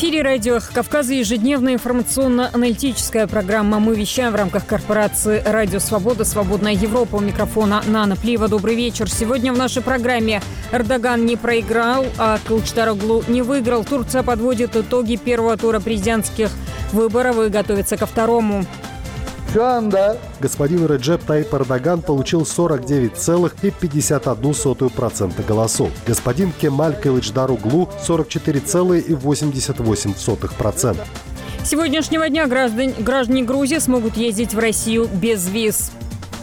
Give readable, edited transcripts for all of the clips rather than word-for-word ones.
эфире радио «Кавказа» ежедневная информационно-аналитическая программа. Мы вещаем в рамках корпорации «Радио Свобода», «Свободная Европа». У микрофона Нана Плиева. Добрый вечер. Сегодня в нашей программе Эрдоган не проиграл, а Кылычдароглу не выиграл. Турция подводит итоги первого тура президентских выборов и готовится ко второму. Господин Реджеп Тайип Эрдоган получил 49,51% голосов. Господин Кемаль Кылычдароглу 44,88%. С сегодняшнего дня граждане Грузии смогут ездить в Россию без виз.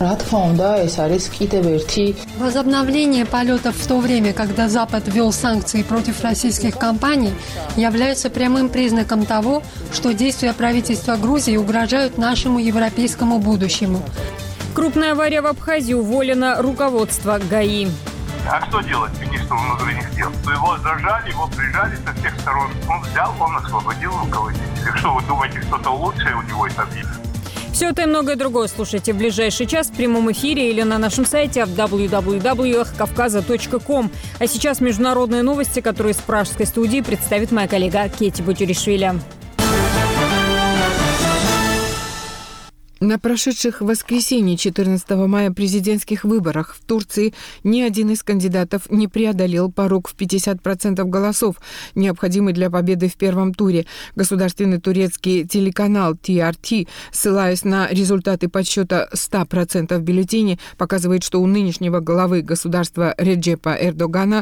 Возобновление полетов в то время, когда Запад ввел санкции против российских компаний, является прямым признаком того, что действия правительства Грузии угрожают нашему европейскому будущему. Крупная авария в Абхазии, уволено руководство ГАИ. А что делать министру внутренних дел? Его зажали, его прижали со всех сторон. Он взял, он освободил руководителя. Что вы думаете, что-то лучшее у него это будет? Все это и многое другое слушайте в ближайший час в прямом эфире или на нашем сайте www.kavkaza.com. А сейчас международные новости, которые из пражской студии представит моя коллега Кетти Бутюришвили. На прошедших в воскресенье 14 мая президентских выборах в Турции ни один из кандидатов не преодолел порог в 50% голосов, необходимый для победы в первом туре. Государственный турецкий телеканал TRT, ссылаясь на результаты подсчета 100% бюллетеней, показывает, что у нынешнего главы государства Реджепа Эрдогана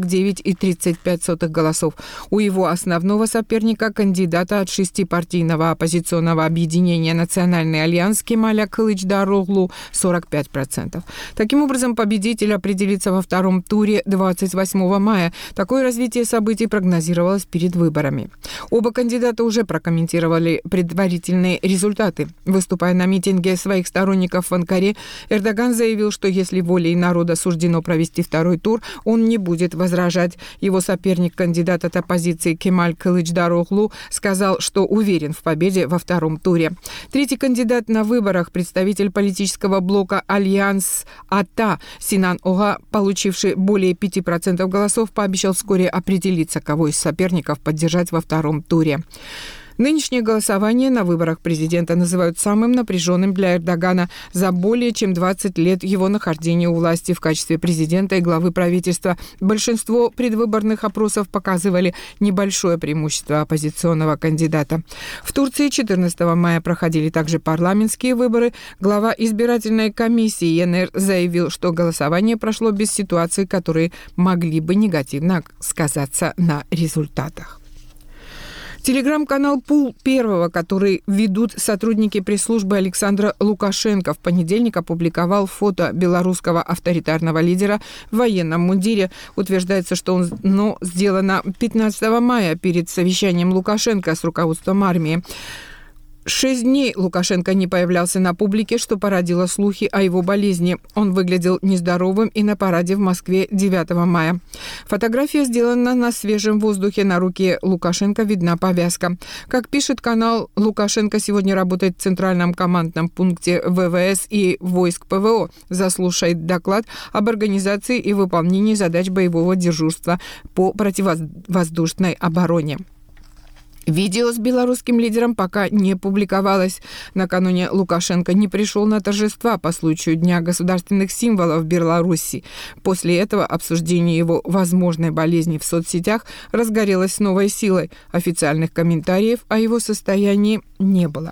49,35 голосов. У его основного соперника, кандидата от шестипартийного оппозиционного объединения «Национальный альянс» Кемаля Кылычдароглу 45%. Таким образом, победитель определится во втором туре 28 мая. Такое развитие событий прогнозировалось перед выборами. Оба кандидата уже прокомментировали предварительные результаты. Выступая на митинге своих сторонников в Анкаре, Эрдоган заявил, что если волей народа суждено провести второй тур, он не будет возражать. Его соперник, кандидат от оппозиции Кемаль Кылычдароглу, сказал, что уверен в победе во втором туре. Третий кандидат на выборах, представитель политического блока «Альянс Ата» Синан Ога, получивший более 5% голосов, пообещал вскоре определиться, кого из соперников поддержать во втором туре. Нынешнее голосование на выборах президента называют самым напряженным для Эрдогана за более чем 20 лет его нахождения у власти в качестве президента и главы правительства. Большинство предвыборных опросов показывали небольшое преимущество оппозиционного кандидата. В Турции 14 мая проходили также парламентские выборы. Глава избирательной комиссии ЕНР заявил, что голосование прошло без ситуаций, которые могли бы негативно сказаться на результатах. Телеграм-канал «Пул Первого», который ведут сотрудники пресс-службы Александра Лукашенко, в понедельник опубликовал фото белорусского авторитарного лидера в военном мундире. Утверждается, что оно сделано 15 мая перед совещанием Лукашенко с руководством армии. 6 дней Лукашенко не появлялся на публике, что породило слухи о его болезни. Он выглядел нездоровым и на параде в Москве 9 мая. Фотография сделана на свежем воздухе. На руке Лукашенко видна повязка. Как пишет канал, Лукашенко сегодня работает в Центральном командном пункте ВВС и войск ПВО. Заслушает доклад об организации и выполнении задач боевого дежурства по противовоздушной обороне. Видео с белорусским лидером пока не публиковалось. Накануне Лукашенко не пришел на торжества по случаю Дня государственных символов в Беларуси. После этого обсуждение его возможной болезни в соцсетях разгорелось с новой силой. Официальных комментариев о его состоянии не было.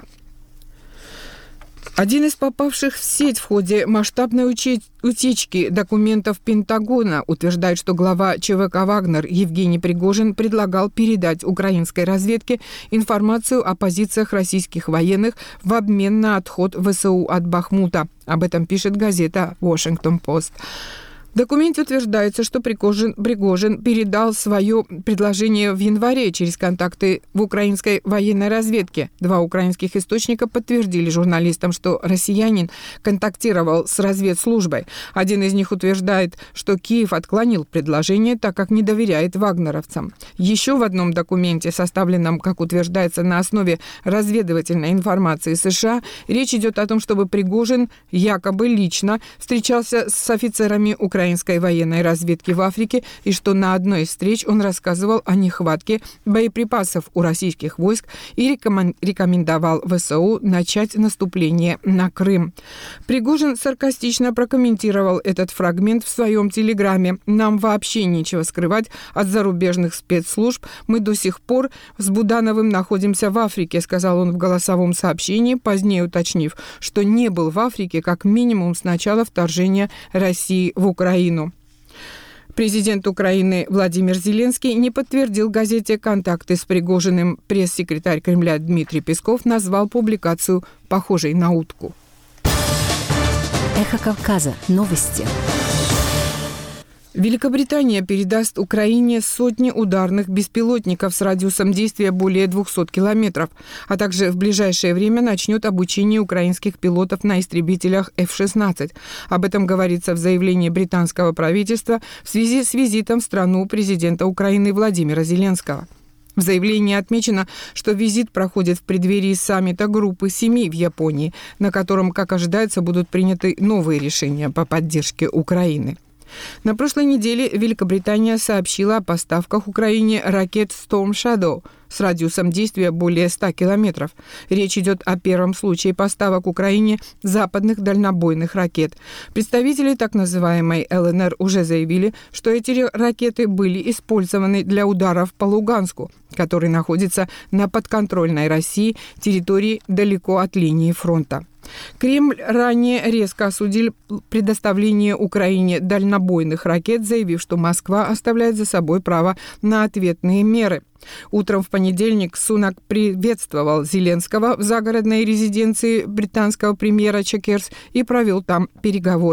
Один из попавших в сеть в ходе масштабной утечки документов Пентагона утверждает, что глава ЧВК «Вагнер» Евгений Пригожин предлагал передать украинской разведке информацию о позициях российских военных в обмен на отход ВСУ от Бахмута. Об этом пишет газета «Вашингтон-Пост». В документе утверждается, что Пригожин передал свое предложение в январе через контакты в украинской военной разведке. 2 украинских источника подтвердили журналистам, что россиянин контактировал с разведслужбой. Один из них утверждает, что Киев отклонил предложение, так как не доверяет вагнеровцам. Еще в одном документе, составленном, как утверждается, на основе разведывательной информации США, речь идет о том, чтобы Пригожин якобы лично встречался с офицерами украинской украинской военной разведки в Африке и что на одной из встреч он рассказывал о нехватке боеприпасов у российских войск и рекомендовал ВСУ начать наступление на Крым. Пригожин саркастично прокомментировал этот фрагмент в своем телеграме. «Нам вообще нечего скрывать от зарубежных спецслужб. Мы до сих пор с Будановым находимся в Африке», сказал он в голосовом сообщении, позднее уточнив, что не был в Африке как минимум с начала вторжения России в Украину. Президент Украины Владимир Зеленский не подтвердил газете «Контакты с Пригожиным». Пресс-секретарь Кремля Дмитрий Песков назвал публикацию похожей на утку. Эхо Кавказа. Новости. Великобритания передаст Украине сотни ударных беспилотников с радиусом действия более 200 километров, а также в ближайшее время начнет обучение украинских пилотов на истребителях F-16. Об этом говорится в заявлении британского правительства в связи с визитом в страну президента Украины Владимира Зеленского. В заявлении отмечено, что визит проходит в преддверии саммита группы 7 в Японии, на котором, как ожидается, будут приняты новые решения по поддержке Украины. На прошлой неделе Великобритания сообщила о поставках Украине ракет Storm Shadow с радиусом действия более 100 километров. Речь идет о первом случае поставок Украине западных дальнобойных ракет. Представители так называемой ЛНР уже заявили, что эти ракеты были использованы для ударов по Луганску, который находится на подконтрольной России территории далеко от линии фронта. Кремль ранее резко осудил предоставление Украине дальнобойных ракет, заявив, что Москва оставляет за собой право на ответные меры. Утром в понедельник Сунак приветствовал Зеленского в загородной резиденции британского премьера Чекерс и провел там переговоры.